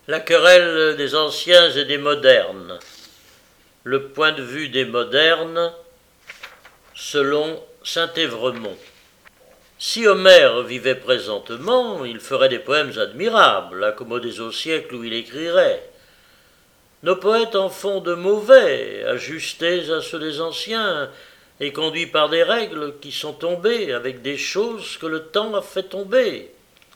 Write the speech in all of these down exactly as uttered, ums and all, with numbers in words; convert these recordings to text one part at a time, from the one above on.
La querelle des anciens et des modernes. Le point de vue des modernes selon Saint-Évremont. Si Homère vivait présentement, il ferait des poèmes admirables, accommodés au siècle où il écrirait. Nos poètes en font de mauvais, ajustés à ceux des anciens, et conduits par des règles qui sont tombées, avec des choses que le temps a fait tomber.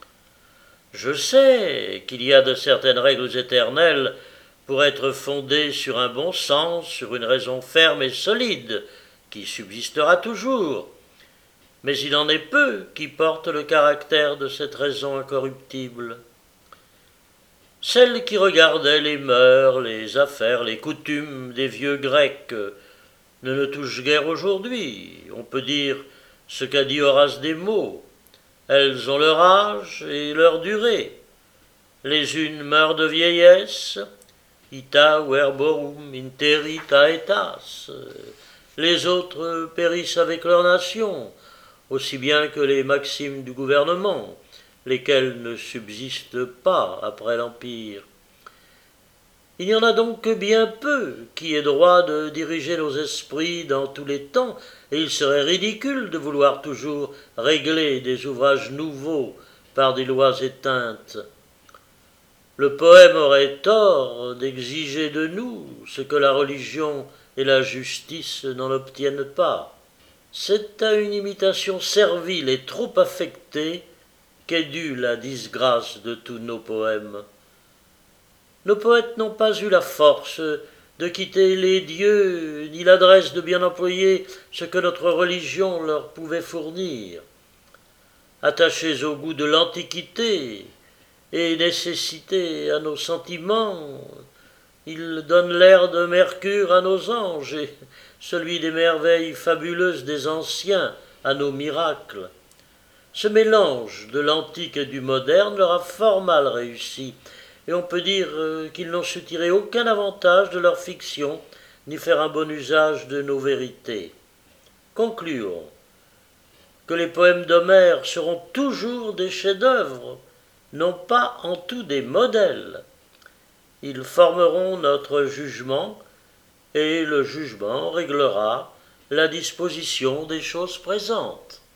Je sais qu'il y a de certaines règles éternelles pour être fondées sur un bon sens, sur une raison ferme et solide, qui subsistera toujours. Mais il en est peu qui portent le caractère de cette raison incorruptible. Celle qui regardait les mœurs, les affaires, les coutumes des vieux Grecs ne nous touche guère aujourd'hui. On peut dire ce qu'a dit Horace des mots. Elles ont leur âge et leur durée. Les unes meurent de vieillesse, ita verborum interi taetas. Les autres périssent avec leur nation, aussi bien que les maximes du gouvernement, lesquelles ne subsistent pas après l'Empire. Il n'y en a donc que bien peu qui aient droit de diriger nos esprits dans tous les temps, et il serait ridicule de vouloir toujours régler des ouvrages nouveaux par des lois éteintes. Le poème aurait tort d'exiger de nous ce que la religion et la justice n'en obtiennent pas. C'est à une imitation servile et trop affectée qu'est due la disgrâce de tous nos poèmes. Nos poètes n'ont pas eu la force de quitter les dieux, ni l'adresse de bien employer ce que notre religion leur pouvait fournir. Attachés au goût de l'Antiquité et nécessités à nos sentiments, ils donnent l'air de Mercure à nos anges et celui des merveilles fabuleuses des anciens à nos miracles. Ce mélange de l'antique et du moderne leur a fort mal réussi, et on peut dire qu'ils n'ont su tirer aucun avantage de leur fiction, ni faire un bon usage de nos vérités. Concluons que les poèmes d'Homère seront toujours des chefs-d'œuvre, non pas en tout des modèles. Ils formeront notre jugement, et le jugement réglera la disposition des choses présentes.